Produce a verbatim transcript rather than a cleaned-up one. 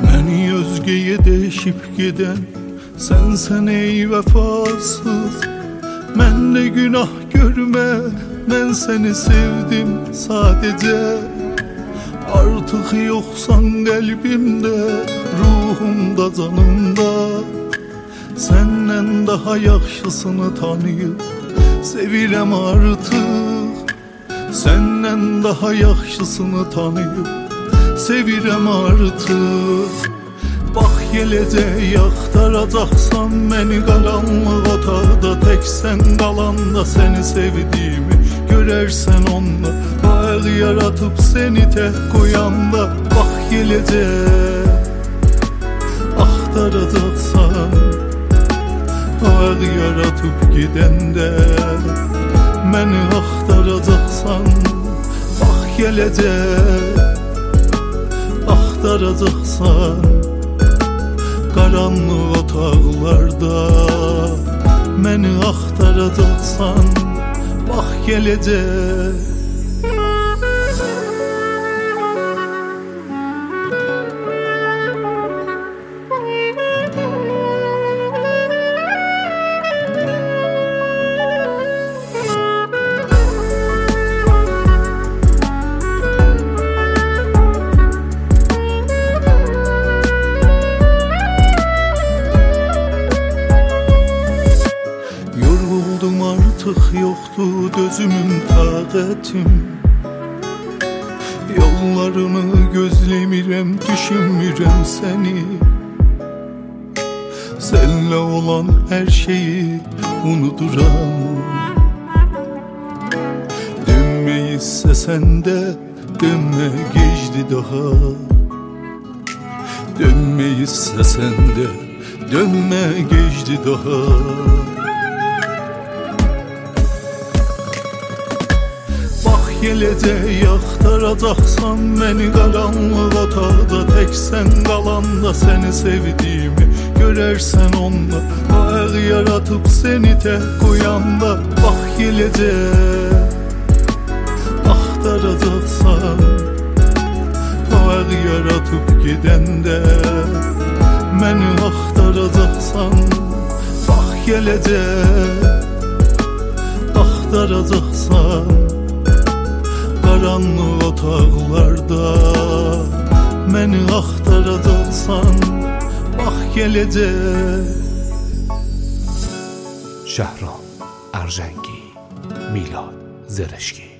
Məni özgeye değişip giden sensen ey vefasız. Mən de günah görme, ben seni sevdim sadece. Artık yoksan kalbimde, ruhumda, canımda. Senden daha yaxşısını tanıyıp sevirem artık. Senden daha yaxşısını tanıyıp sevirem artık. Bak geleceği aktaracaksan beni karanlık otaqda tek sen qalanda seni sevdiğimi görersen onda. Bağ yaratıp seni tek koyanda bak geleceği aktaracaksan bağ yaratıp gidende beni aktaracaksan bak geleceği aktaracaksan karanlık otaqlarda məni axtaracaqsan bax gələcək. Artık yoktu dözümüm, taqətim. Yollarını gözlemirəm, düşünmürəm seni. Senle olan her şeyi unuduram. Dönmeyi istesen de dönme, geçti daha. Dönmeyi istesen de dönme, geçti daha. Geleceği aktaracaksan beni karanlık otaqda tek sen qalanda seni sevdiğimi görersen onda. Bağ yaratıp seni tek koyanda bak geleceği aktaracaksan bağ yaratıp gidende beni aktaracaksan bak geleceği aktaracaksan karanlık otaqlarda məni axtaracaqsan bax gələcək. Şəhram Ərcəngi, Milad Zərəşki.